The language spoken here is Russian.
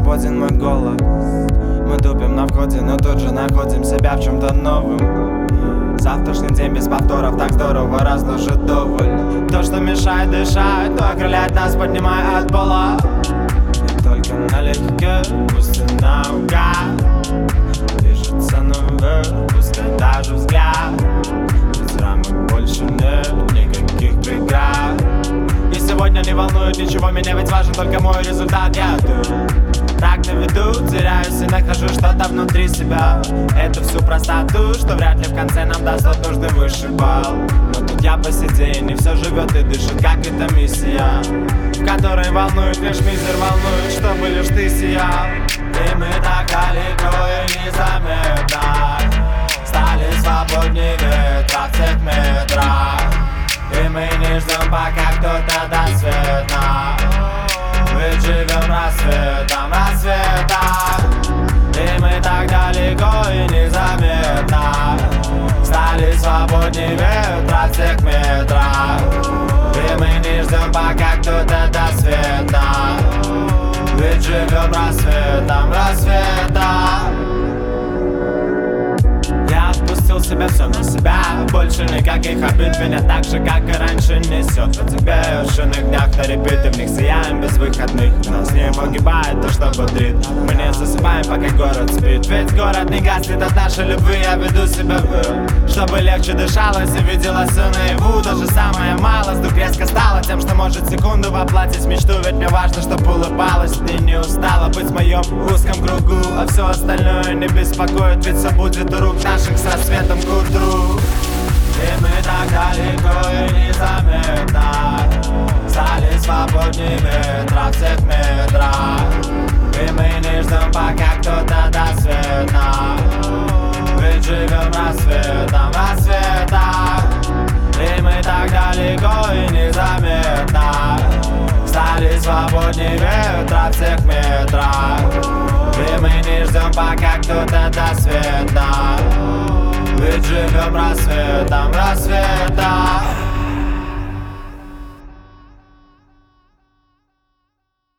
свободен мой голос. Мы тупим на входе, но тут же находим себя в чем-то новом. Завтрашний день без повторов, так здорово, разложит вдоволь. То, что мешает дышать, то окрыляет нас, поднимая от пола. И только налегке, пусть и наугад движется наверх, пускай даже взгляд. Без рамок больше нет никаких преград. И сегодня не волнует ничего меня, ведь важен только мой результат. Я тут так на виду, теряюсь и нахожу что-то внутри себя. Это всю простоту, что вряд ли в конце нам даст тот нужный высший балл. Но тут я посередине, все живет и дышит, как эта миссия, в которой волнует лишь мизер, волнует, чтобы лишь ты сиял. И мы так далеко и незаметно стали свободнее ветра в тех метрах. И мы не ждем, пока кто-то даст свет нам, ведь живем рассветом, рассветом. И мы так далеко и незаметно стали свободнее ветра в тех метрах. И мы не ждем, пока кто-то даст свет нам, ведь живем рассветом, рассветом. Я отпустил себя, все на себя. Больше никаких обид, меня так же, как и раньше, несет по тебе в днях на репит, и в них сияем без выходных. В нас не погибает то, что бодрит. Мы не засыпаем, пока город спит, ведь город не гаснет от нашей любви. Я веду себя чтобы легче дышалось и виделось все наяву. Даже самая малость вдруг резко стала тем, что может секунду воплотить мечту. Ведь мне важно, чтоб улыбалась, ты не устала быть в моем узком кругу. А все остальное не беспокоит, ведь все будет у рук наших с рассветом к утру. И мы так далеко и незаметно стали свободнее ветра в тех метрах. И мы не ждем, пока кто-то даст свет нам, ведь живем рассветом, рассветом. И мы так далеко и незаметно стали свободнее ветра в тех метрах. И мы не ждем, пока кто-то даст свет нам, ведь живем рассветом, рассветом.